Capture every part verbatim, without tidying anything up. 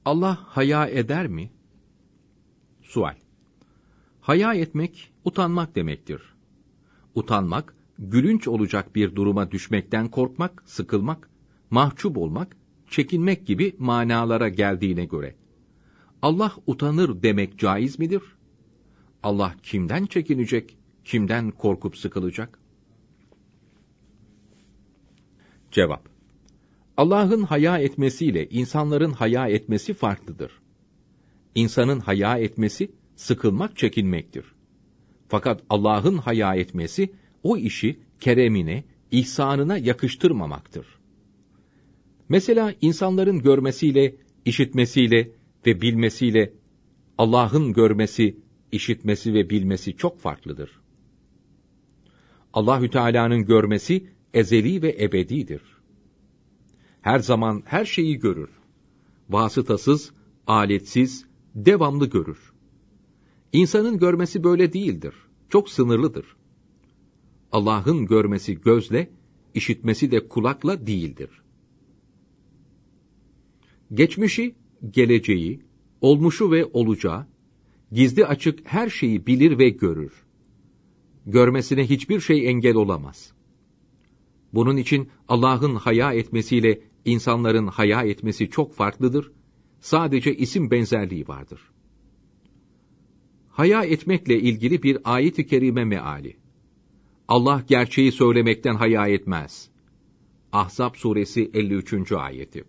Allah haya eder mi? Sual. Haya etmek, utanmak demektir. Utanmak, gülünç olacak bir duruma düşmekten korkmak, sıkılmak, mahcup olmak, çekinmek gibi manalara geldiğine göre, Allah utanır demek caiz midir? Allah kimden çekinecek, kimden korkup sıkılacak? Cevap. Allah'ın haya etmesiyle insanların haya etmesi farklıdır. İnsanın haya etmesi, sıkılmak, çekinmektir. Fakat Allah'ın haya etmesi, o işi keremine, ihsanına yakıştırmamaktır. Mesela insanların görmesiyle, işitmesiyle ve bilmesiyle, Allah'ın görmesi, işitmesi ve bilmesi çok farklıdır. Allahü Teala'nın görmesi, ezeli ve ebedidir. Her zaman her şeyi görür. Vasıtasız, aletsiz, devamlı görür. İnsanın görmesi böyle değildir. Çok sınırlıdır. Allah'ın görmesi gözle, işitmesi de kulakla değildir. Geçmişi, geleceği, olmuşu ve olacağı, gizli açık her şeyi bilir ve görür. Görmesine hiçbir şey engel olamaz. Bunun için Allah'ın haya etmesiyle insanların haya etmesi çok farklıdır. Sadece isim benzerliği vardır. Haya etmekle ilgili bir ayet-i kerime meali. Allah gerçeği söylemekten haya etmez. Ahzab suresi elli üçüncü ayeti.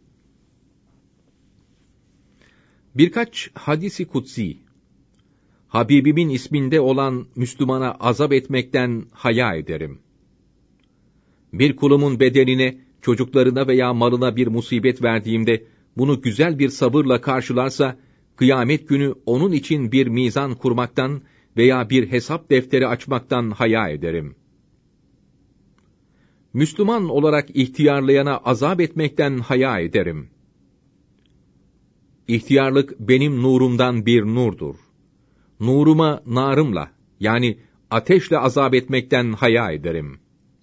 Birkaç hadisi kutsi. Habibimin isminde olan Müslümana azap etmekten haya ederim. Bir kulumun bedenine, çocuklarına veya malına bir musibet verdiğimde, bunu güzel bir sabırla karşılarsa, kıyamet günü onun için bir mizan kurmaktan veya bir hesap defteri açmaktan haya ederim. Müslüman olarak ihtiyarlayana azap etmekten haya ederim. İhtiyarlık benim nurumdan bir nurdur. Nuruma narımla, yani ateşle azap etmekten haya ederim.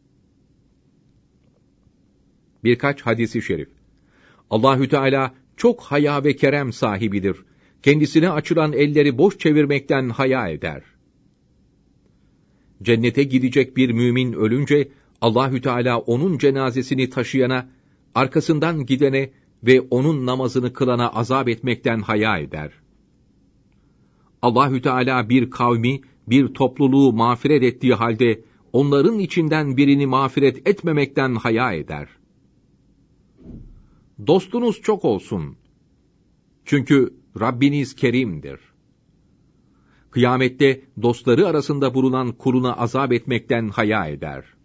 Birkaç hadisi şerif. Allahü Teala çok haya ve kerem sahibidir. Kendisine açılan elleri boş çevirmekten haya eder. Cennete gidecek bir mümin ölünce Allahü Teala onun cenazesini taşıyana, arkasından gidene ve onun namazını kılana azap etmekten haya eder. Allahü Teala bir kavmi, bir topluluğu mağfiret ettiği halde onların içinden birini mağfiret etmemekten haya eder. Dostunuz çok olsun. Çünkü Rabbiniz kerimdir. Kıyamette dostları arasında bulunan kuluna azap etmekten haya eder.